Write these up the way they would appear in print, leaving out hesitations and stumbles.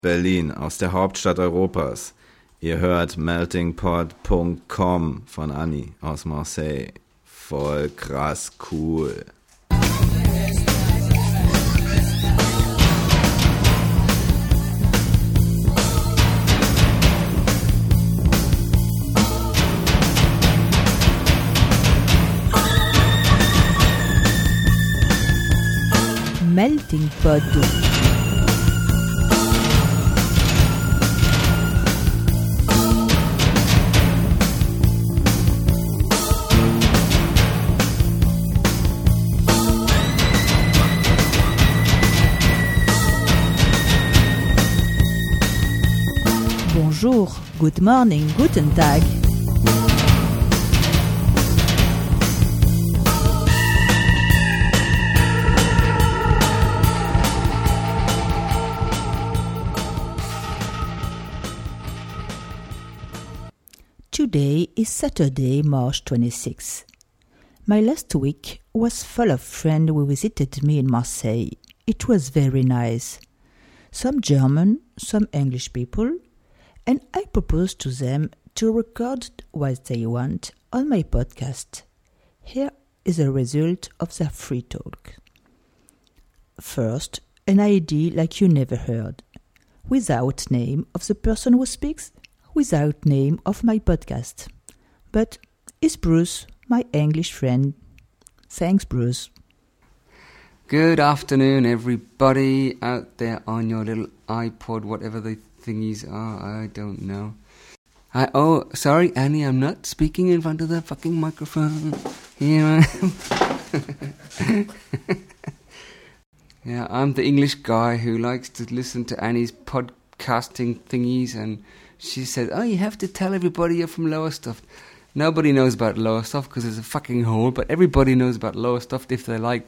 Berlin, aus der Hauptstadt Europas. Ihr hört meltingpod.com von Anni aus Marseille. Voll krass cool. Melting Pod. Bonjour, good morning, guten Tag. Today is Saturday, March 26. My last week was full of friends who visited me in Marseille. It was very nice. Some German, some English people, and I proposed to them to record what they want on my podcast. Here is a result of their free talk. First, an idea like you never heard, without name of the person who speaks, without name of my podcast. But it's Bruce, my English friend. Thanks, Bruce. Good afternoon, everybody out there on your little iPod, whatever the thingies are, I don't know. Sorry, Annie, I'm not speaking in front of the fucking microphone. Here I am. Yeah, I'm the English guy who likes to listen to Annie's podcasting thingies, and she said, you have to tell everybody you're from Lowestoft. Nobody knows about Lowestoft because it's a fucking hole, but everybody knows about Lowestoft if they like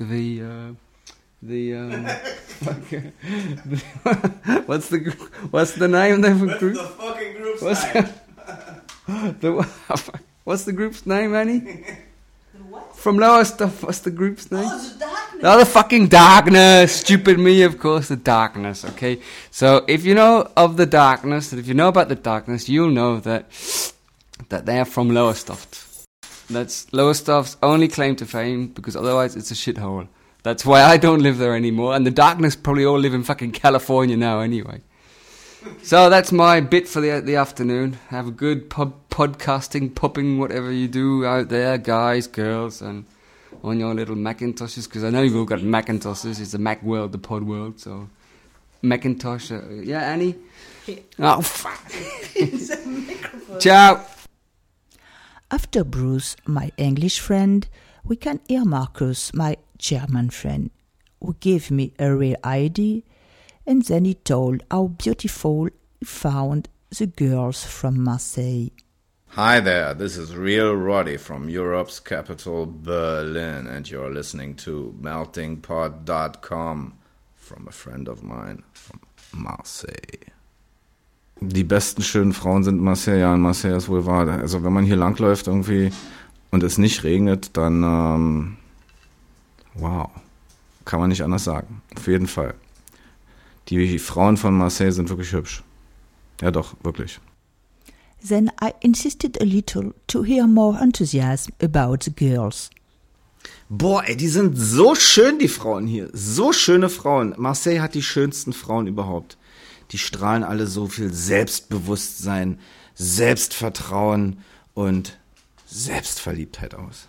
what's the name of the group? The fucking group's name. What's the group's name, Annie? The what? From Lowestoft, what's the group's name? Oh, the Darkness. Oh, the fucking Darkness. Stupid me, of course, the Darkness, okay? So, if you know of the Darkness, if you know about the Darkness, you'll know that they are from Lowestoft. That's Lowestoft's only claim to fame, because otherwise it's a shithole. That's why I don't live there anymore, and the Darkness probably all live in fucking California now anyway. So that's my bit for the afternoon. Have a good podcasting, popping, whatever you do out there, guys, girls, and on your little Macintoshes, because I know you've all got Macintoshes. It's the Mac world, the pod world, so Macintosh. Yeah, Annie? Yeah. Oh, fuck. It's a microphone. Ciao. After Bruce, my English friend, we can hear Marcus, my German friend, who gave me a real idea, and then he told how beautiful he found the girls from Marseille. Hi there, this is Real Roddy from Europe's capital, Berlin, and you're listening to meltingpod.com from a friend of mine from Marseille. Die besten schönen Frauen sind in Marseille, ja, in Marseille ist wohl wahr. Also wenn man hier langläuft irgendwie und es nicht regnet, dann, wow, kann man nicht anders sagen. Auf jeden Fall. Die Frauen von Marseille sind wirklich hübsch. Ja doch, wirklich. Then I insisted a little to hear more enthusiasm about the girls. Boah, ey, die sind so schön, die Frauen hier. So schöne Frauen. Marseille hat die schönsten Frauen überhaupt. Die strahlen alle so viel Selbstbewusstsein, Selbstvertrauen und Selbstverliebtheit aus.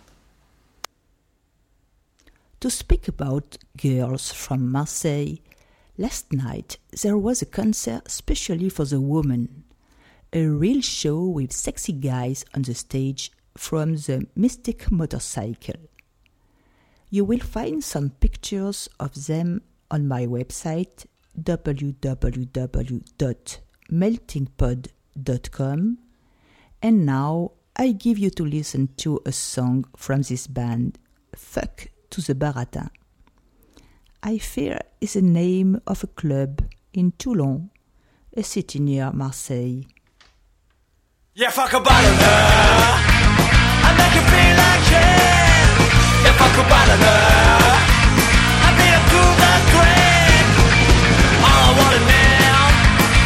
To speak about girls from Marseille, last night there was a concert especially for the women. A real show with sexy guys on the stage from the Mystic Motorcycle. You will find some pictures of them on my website www.meltingpod.com, and now I give you to listen to a song from this band, Fuck to the Baratin. I fear is the name of a club in Toulon, a city near Marseille. Yeah, fuck a banana. I make you feel like shit. Yeah, fuck a banana. I feel to the grave. All I want is now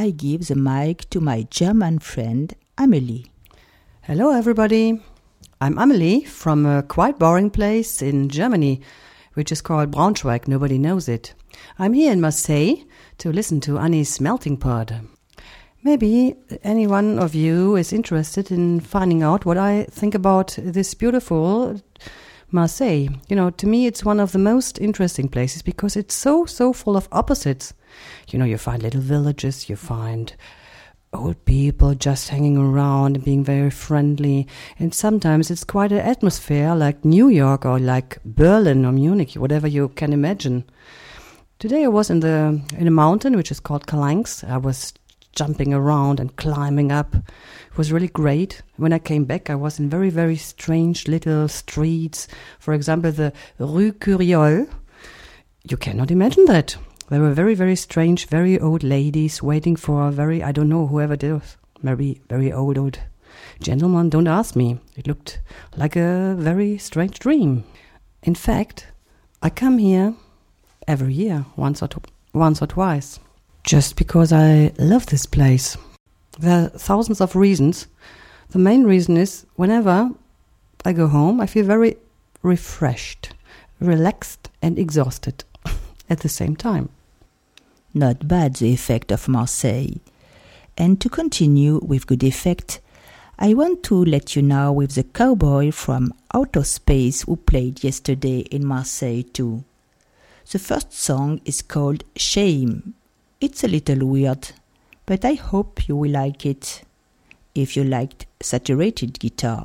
I give the mic to my German friend Amelie. Hello everybody, I'm Amelie from a quite boring place in Germany, which is called Braunschweig, nobody knows it. I'm here in Marseille to listen to Annie's Melting Pot. Maybe any one of you is interested in finding out what I think about this beautiful Marseille. You know, to me it's one of the most interesting places because it's so full of opposites. You know, you find little villages, you find old people just hanging around and being very friendly, and sometimes it's quite an atmosphere like New York or like Berlin or Munich, whatever you can imagine. Today I was in a mountain which is called Calanques. I was jumping around and climbing up. It was really great. When I came back, I was in very strange little streets. For example, the Rue Curiole. You cannot imagine that. There were very strange, very old ladies waiting for I don't know, whoever it is. Maybe very old gentleman, don't ask me. It looked like a very strange dream. In fact, I come here every year, once or twice, just because I love this place. There are thousands of reasons. The main reason is whenever I go home, I feel very refreshed, relaxed and exhausted at the same time. Not bad, the effect of Marseille. And to continue with good effect, I want to let you know with the cowboy from Outer Space who played yesterday in Marseille too. The first song is called Shame. It's a little weird, but I hope you will like it, if you liked saturated guitar.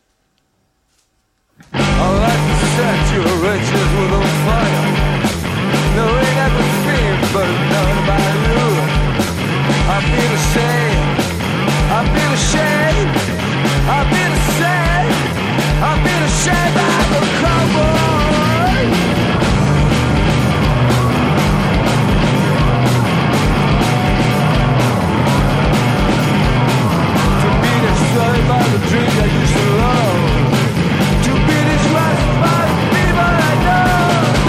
I like to set your riches with a fire, knowing everything but none about you. I feel ashamed, I feel ashamed, I feel ashamed, I feel ashamed of the cowboy. To be destroyed by the dreams I used to love, to be disgraced by the people I know.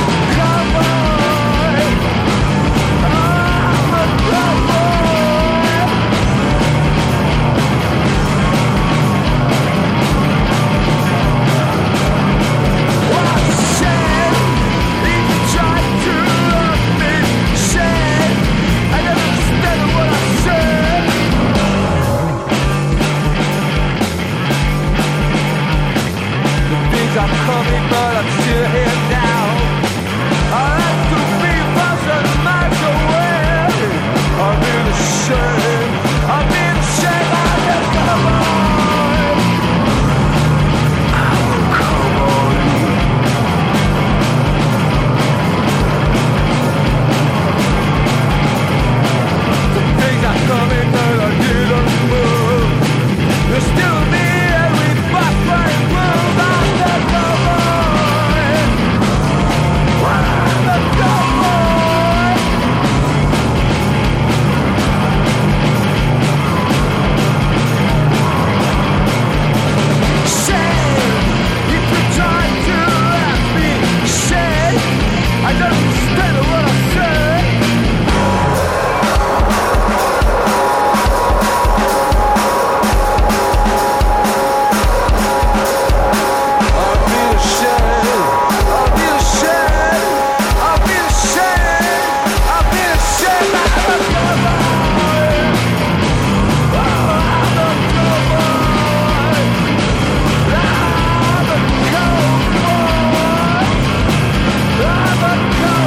I'm coming, but I'm still here now. I like to be 1,000 miles away. I'm in the shame, I'm in the shame, I'm in the cowboy. I'm a cowboy. The things are coming, but I didn't move. There's still me, and we fight for it, move on. I don't understand what I say. I'll be ashamed, I'll be ashamed, I'll be ashamed, I'll be ashamed. I'm a cowboy. I'm a cowboy. I'm a cowboy. I'm a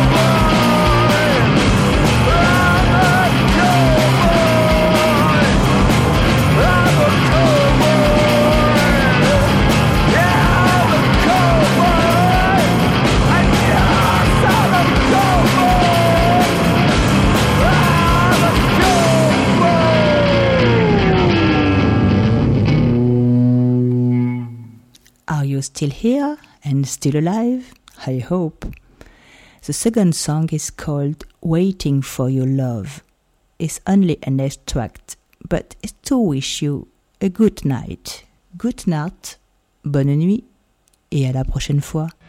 Are you still here and still alive? I hope. The second song is called Waiting for Your Love. It's only an extract, but it's to wish you a good night. Good night, bonne nuit, et à la prochaine fois.